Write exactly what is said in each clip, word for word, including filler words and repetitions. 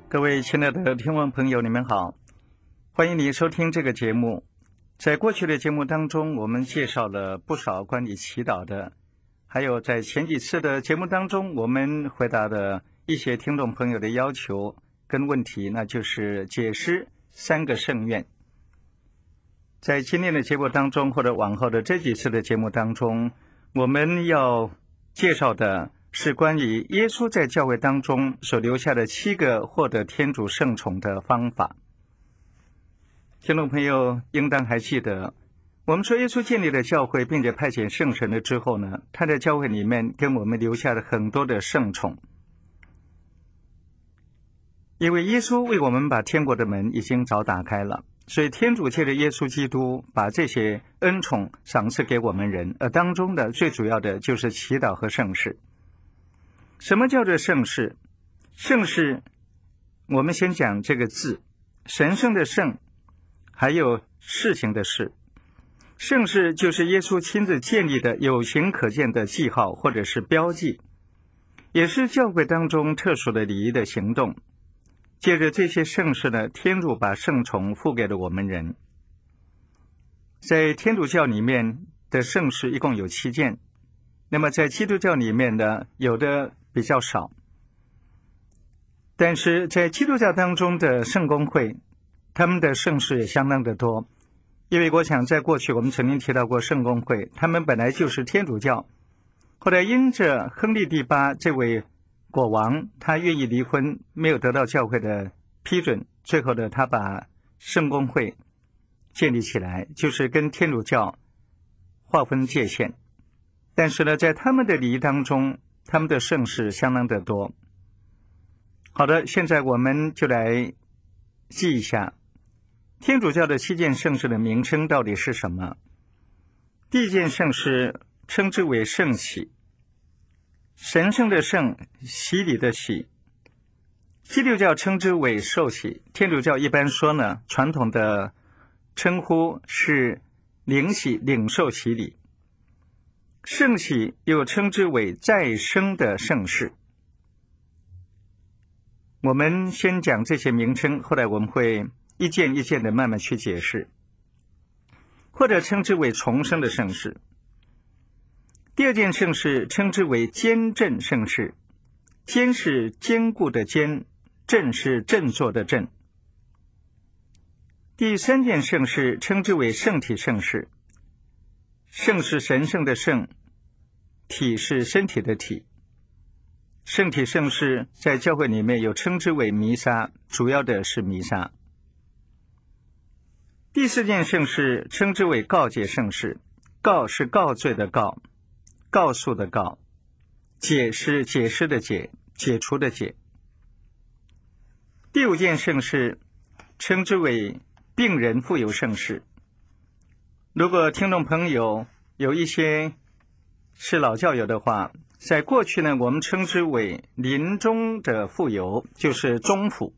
各位亲爱的听众朋友，你们好，欢迎你收听这个节目。在过去的节目当中，我们介绍了不少关于祈祷的，还有在前几次的节目当中，我们回答的一些听众朋友的要求跟问题，那就是解释三个圣愿。在今天的节目当中，或者往后的这几次的节目当中，我们要介绍的是关于耶稣在教会当中所留下的七个获得天主圣宠的方法。听众朋友应当还记得，我们说耶稣建立了教会，并且派遣圣神了之后呢，他在教会里面给我们留下了很多的圣宠。因为耶稣为我们把天国的门已经早打开了，所以天主借着耶稣基督把这些恩宠赏赐给我们人，而当中的最主要的就是祈祷和圣事。什么叫做圣事？圣事，我们先讲这个字，神圣的圣，还有事情的事。圣事就是耶稣亲自建立的有形可见的记号或者是标记，也是教会当中特殊的礼仪的行动。借着这些圣事呢，天主把圣宠付给了我们人。在天主教里面的圣事一共有七件，那么在基督教里面呢，有的比较少。但是在基督教当中的圣公会，他们的圣事也相当的多。因为我想在过去我们曾经提到过圣公会，他们本来就是天主教，后来因着亨利第八这位国王，他愿意离婚，没有得到教会的批准，最后呢，他把圣公会建立起来，就是跟天主教划分界限。但是呢，在他们的礼仪当中，他们的圣事相当的多。好的，现在我们就来记一下天主教的七件圣事的名称到底是什么。第一件圣事称之为圣洗，神圣的圣，洗礼的洗。基督教称之为受洗，天主教一般说呢，传统的称呼是领洗，领受洗礼。圣洗又称之为再生的圣事。我们先讲这些名称，后来我们会一件一件的慢慢去解释，或者称之为重生的圣事。第二件圣事称之为坚振圣事，坚是坚固的坚，振是振作的振。第三件圣事称之为圣体圣事，圣是神圣的圣，体是身体的体。圣体圣事在教会里面有称之为弥撒，主要的是弥撒。第四件圣事称之为告解圣事，告是告罪的告，告诉的告，解是解释的解，解除的解。第五件圣事称之为病人复有圣事。如果听众朋友有一些是老教友的话，在过去呢，我们称之为临终的复有，就是终复。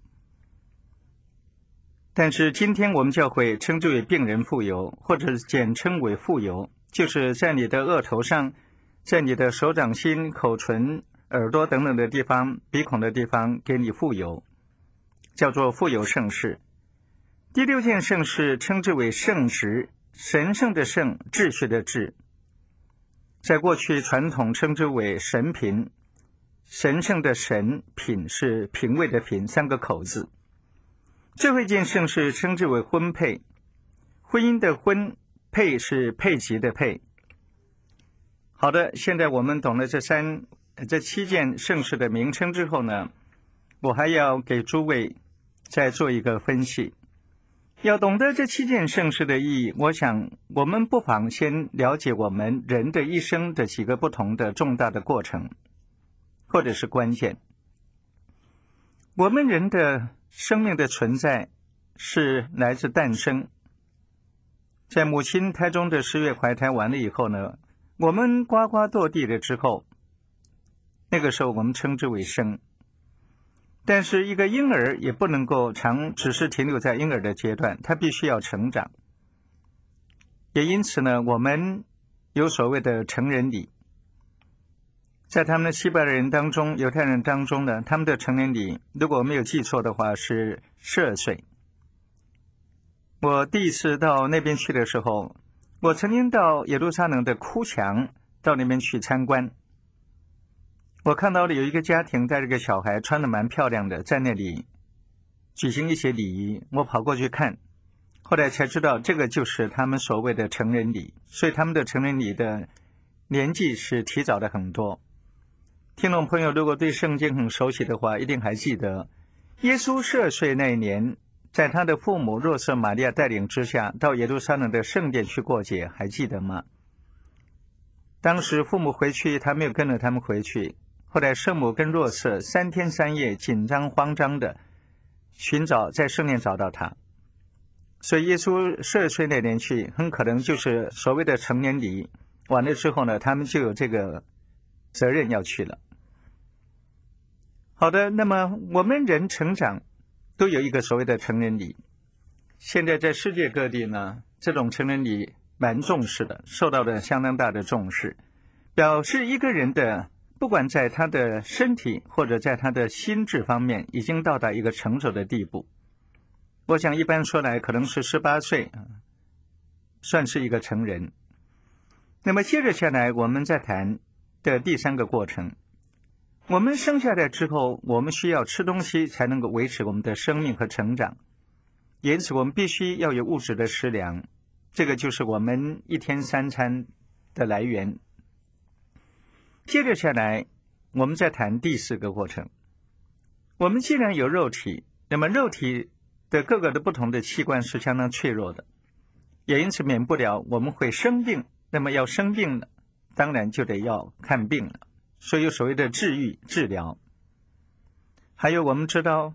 但是今天我们教会称之为病人复有，或者简称为复有，就是在你的额头上，在你的手掌心、口唇、耳朵等等的地方，鼻孔的地方给你复有，叫做复有圣事。第六件圣事称之为圣职，神圣的圣，秩序的秩。在过去传统称之为神品，神圣的神，品是品味的品，三个口字。最后一件圣事称之为婚配，婚姻的婚，配是配给的配。好的，现在我们懂了这三这七件圣事的名称之后呢，我还要给诸位再做一个分析。要懂得这七件圣事的意义，我想我们不妨先了解我们人的一生的几个不同的重大的过程，或者是关键。我们人的生命的存在是来自诞生，在母亲胎中的十月怀胎完了以后呢，我们呱呱堕地了之后，那个时候我们称之为生。但是一个婴儿也不能够常只是停留在婴儿的阶段，他必须要成长。也因此呢，我们有所谓的成人礼。 在他们的希伯来人当中，犹太人当中呢，他们的成年礼，如果我没有记错的话，是十二岁。我第一次到那边去的时候，我曾经到耶路撒冷的哭墙到那边去参观。我看到了有一个家庭带着个小孩，穿得蛮漂亮的，在那里举行一些礼仪。我跑过去看，后来才知道这个就是他们所谓的成人礼，所以他们的成人礼的年纪是提早的很多。听众朋友如果对圣经很熟悉的话，一定还记得耶稣十二岁那一年，在他的父母若瑟玛利亚带领之下，到耶路撒冷的圣殿去过节，还记得吗？当时父母回去，他没有跟着他们回去。后来圣母跟若瑟三天三夜紧张慌张的寻找，在圣殿找到他。所以耶稣十二岁那年去，很可能就是所谓的成年礼。完了之后呢，他们就有这个责任要去了。好的，那么我们人成长都有一个所谓的成人礼。现在在世界各地呢，这种成人礼蛮重视的，受到了相当大的重视，表示一个人的不管在他的身体或者在他的心智方面已经到达一个成熟的地步。我想一般说来可能是十八岁算是一个成人。那么接着下来我们再谈的第三个过程，我们生下来之后，我们需要吃东西才能够维持我们的生命和成长，因此我们必须要有物质的食粮，这个就是我们一天三餐的来源。接着下来我们再谈第四个过程，我们既然有肉体，那么肉体的各个的不同的器官是相当脆弱的，也因此免不了我们会生病。那么要生病了，当然就得要看病了，所以有所谓的治愈治疗。还有我们知道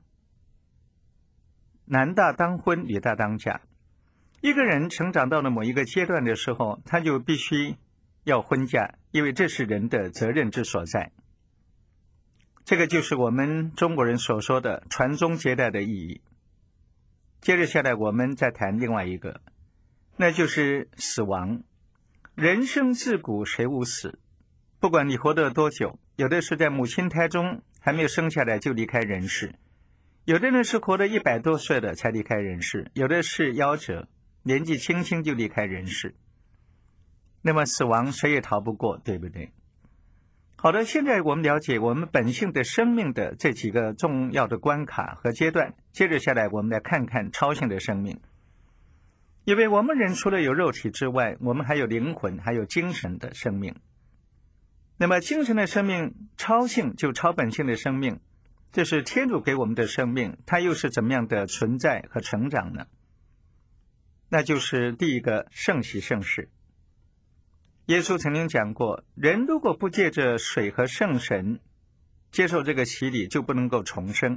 男大当婚，女大当嫁，一个人成长到了某一个阶段的时候，他就必须要婚嫁，因为这是人的责任之所在。这个就是我们中国人所说的传宗接代的意义。接着下来我们再谈另外一个，那就是死亡。人生自古谁无死，不管你活得多久，有的是在母亲胎中还没有生下来就离开人世，有的人是活得一百多岁了才离开人世，有的是夭折，年纪轻轻就离开人世。那么死亡谁也逃不过，对不对？好的，现在我们了解我们本性的生命的这几个重要的关卡和阶段，接着下来我们来看看超性的生命。因为我们人除了有肉体之外，我们还有灵魂，还有精神的生命。那么精神的生命，超性就超本性的生命，这是天主给我们的生命，它又是怎么样的存在和成长呢？那就是第一个圣洗圣事。耶稣曾经讲过，人如果不借着水和圣神接受这个洗礼，就不能够重生。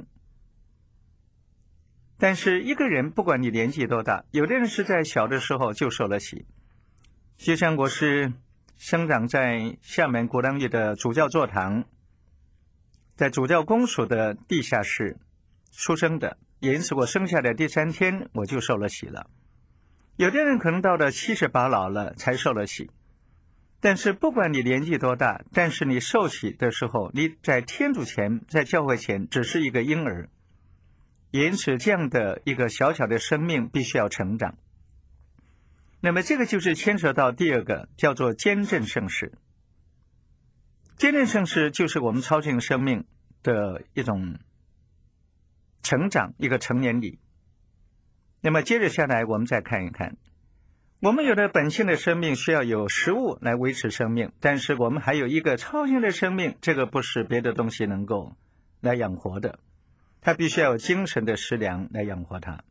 但是一个人不管你年纪多大，有的人是在小的时候就受了洗，就像我是生长在厦门鼓浪屿的主教座堂，在主教公署的地下室出生的，也因此我生下来第三天我就受了洗了。有的人可能到了七十八老了才受了洗，但是不管你年纪多大，但是你受洗的时候，你在天主前，在教会前只是一个婴儿，因此这样的一个小小的生命必须要成长。那么这个就是牵扯到第二个，叫做坚振圣事。坚振圣事就是我们超性生命的一种成长，一个成年礼。那么接着下来我们再看一看，我们有的本性的生命需要有食物来维持生命，但是我们还有一个超性的生命，这个不是别的东西能够来养活的，它必须要有精神的食粮来养活它。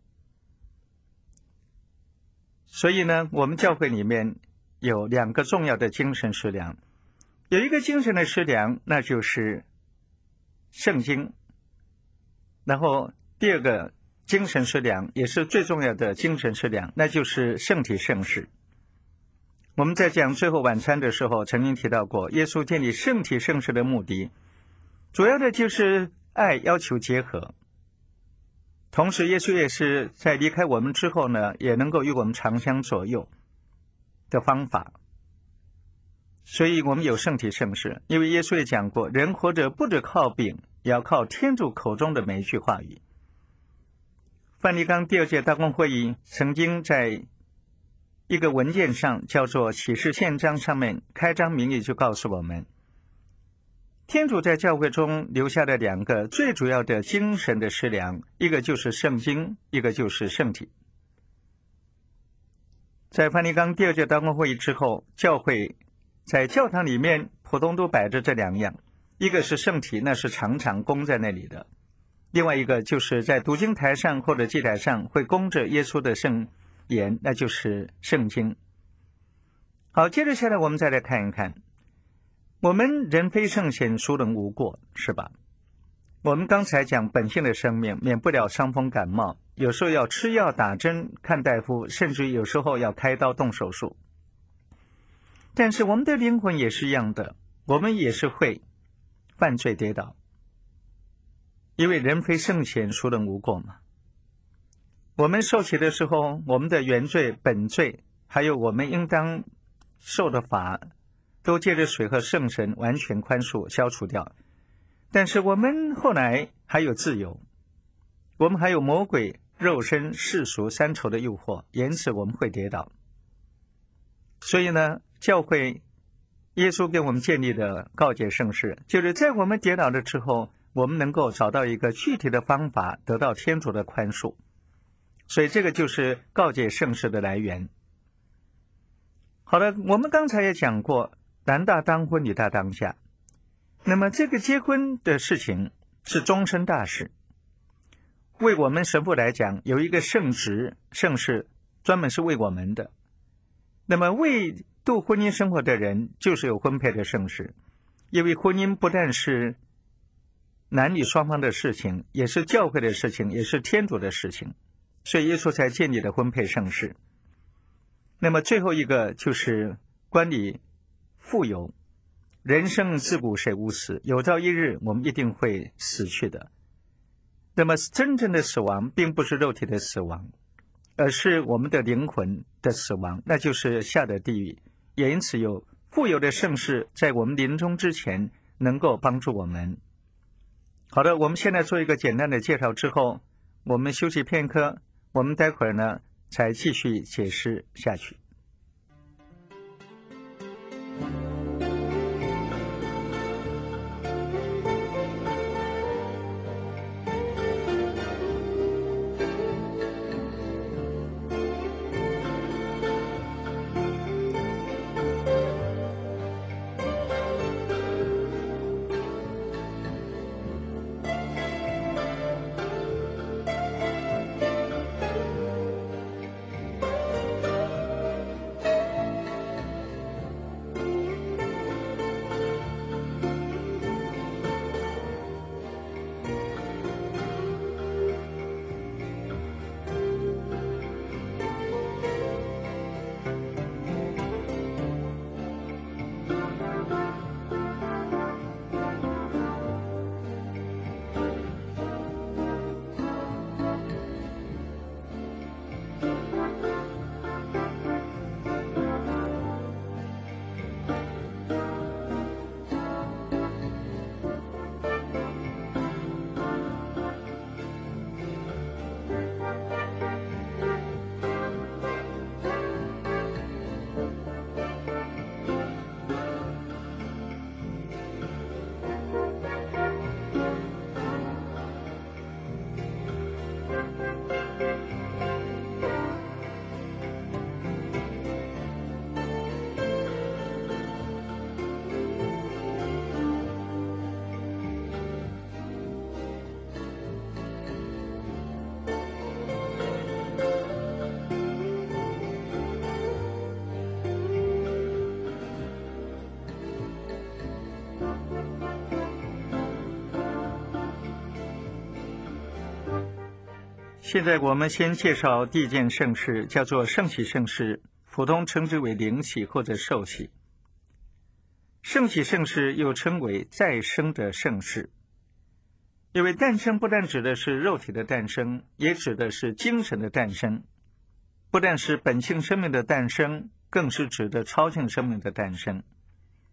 所以呢，我们教会里面有两个重要的精神食粮，有一个精神的食粮，那就是圣经，然后第二个精神食粮，也是最重要的精神食粮，那就是圣体圣事。我们在讲最后晚餐的时候曾经提到过，耶稣建立圣体圣事的目的，主要的就是爱要求结合，同时耶稣也是在离开我们之后呢，也能够与我们长相左右的方法。 所以我们有圣体圣事，因为耶稣也讲过，人活着不只靠饼，也要靠天主口中的每一句话语。梵蒂冈第二届大公会议曾经在一个文件上叫做启示宪章上面开章明义就告诉我们，天主在教会中留下的两个最主要的精神的食粮，一个就是圣经，一个就是圣体。在梵蒂冈第二届大公会议之后，教会在教堂里面普通都摆着这两样，一个是圣体，那是常常供在那里的；另外一个就是在读经台上或者祭台上会供着耶稣的圣言，那就是圣经。好，接着下来我们再来看一看，我们人非圣贤，孰能无过，是吧？我们刚才讲本性的生命免不了伤风感冒，有时候要吃药打针看大夫，甚至有时候要开刀动手术。但是我们的灵魂也是一样的，我们也是会犯罪跌倒，因为人非圣贤，孰能无过嘛。我们受洗的时候，我们的原罪本罪还有我们应当受的罚，都借着水和圣神完全宽恕消除掉。但是我们后来还有自由，我们还有魔鬼、肉身、世俗三仇的诱惑，因此我们会跌倒。所以呢，教会耶稣给我们建立的告解圣事，就是在我们跌倒了之后，我们能够找到一个具体的方法，得到天主的宽恕。所以这个就是告解圣事的来源。好了，我们刚才也讲过，男大当婚，女大当嫁。那么这个结婚的事情是终身大事，为我们神父来讲，有一个圣职圣事专门是为我们的。那么为度婚姻生活的人，就是有婚配的圣事，因为婚姻不但是男女双方的事情，也是教会的事情，也是天主的事情，所以耶稣才建立了婚配圣事。那么最后一个就是观礼富有，人生自古谁无死，有朝一日我们一定会死去的。那么真正的死亡并不是肉体的死亡，而是我们的灵魂的死亡，那就是下的地狱。也因此有富有的圣事在我们临终之前能够帮助我们。好的，我们现在做一个简单的介绍之后，我们休息片刻，我们待会儿呢才继续解释下去。现在我们先介绍第一件圣事，叫做圣洗圣事，普通称之为灵洗或者受洗。圣洗圣事又称为再生的圣事，因为诞生不但指的是肉体的诞生，也指的是精神的诞生，不但是本性生命的诞生，更是指的超性生命的诞生。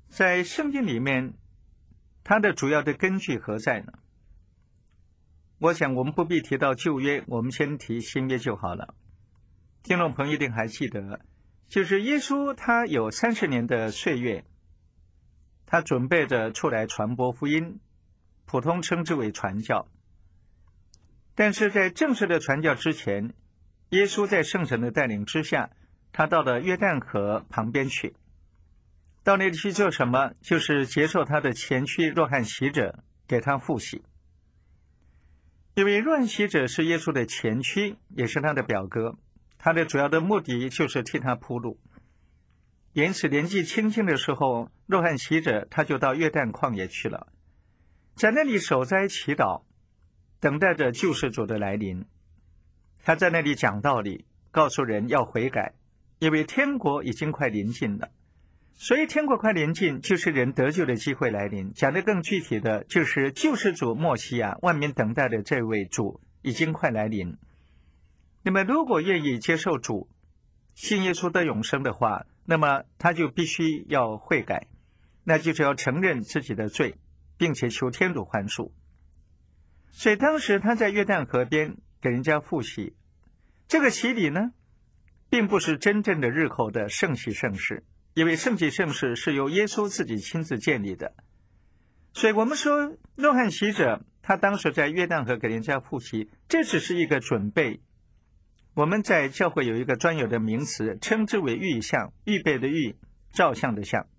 在圣经里面，它的主要的根据何在呢？我想我们不必提到旧约，我们先提新约就好了。听众朋友一定还记得，就是耶稣他有三十年的岁月，他准备着出来传播福音，普通称之为传教。但是在正式的传教之前，耶稣在圣神的带领之下，他到了约旦河旁边去。到那里去做什么？就是接受他的前驱若翰洗者给他复洗。因为若翰洗者是耶稣的前驱，也是他的表哥，他的主要的目的就是替他铺路。因此年纪轻轻的时候，若翰洗者他就到约旦旷野去了，在那里守斋祈祷，等待着救世主的来临。他在那里讲道理，告诉人要悔改，因为天国已经快临近了。所以天国快临近，就是人得救的机会来临。讲得更具体的，就是救世主默西亚，万民等待的这位主已经快来临。那么如果愿意接受主，信耶稣得永生的话，那么他就必须要悔改，那就是要承认自己的罪，并且求天主宽恕。所以当时他在约旦河边给人家复洗，这个洗礼呢，并不是真正的日后的圣洗圣事，因为圣洗圣事是由耶稣自己亲自建立的。所以我们说若翰洗者他当时在约旦河给人家复洗，这只是一个准备。我们在教会有一个专有的名词，称之为预象，预备的预，照相的相。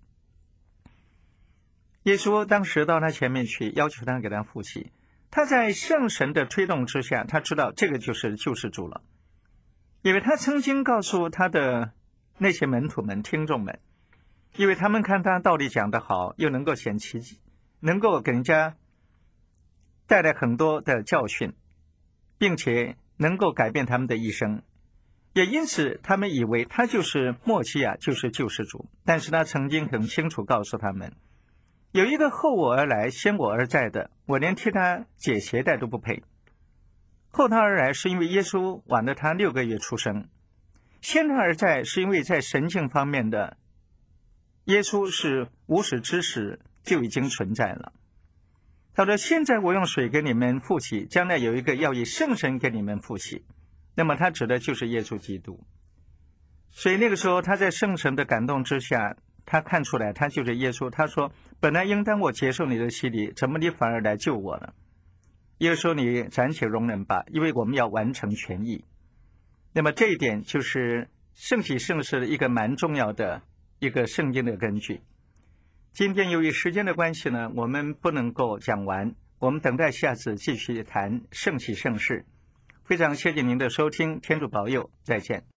耶稣当时到他前面去，要求他给他复洗。他在圣神的推动之下，他知道这个就是救世主了，因为他曾经告诉他的那些门徒们、听众们，因为他们看他道理讲得好，又能够显奇迹，能够给人家带来很多的教训，并且能够改变他们的一生，也因此他们以为他就是默西亚，就是救世主。但是他曾经很清楚告诉他们，有一个后我而来先我而在的，我连替他解鞋带都不配。后他而来是因为耶稣晚了他六个月出生，先他而在是因为在神性方面的耶稣是无始之始就已经存在了。他说现在我用水给你们复洗，将来有一个要以圣神给你们复洗。那么他指的就是耶稣基督。所以那个时候他在圣神的感动之下，他看出来他就是耶稣。他说本来应当我接受你的洗礼，怎么你反而来救我了？耶稣说你暂且容忍吧，因为我们要完成全义。那么这一点就是圣洗圣事的一个蛮重要的一个圣经的根据。今天由于时间的关系呢，我们不能够讲完，我们等待下次继续谈圣洗圣事。非常谢谢您的收听，天主保佑，再见。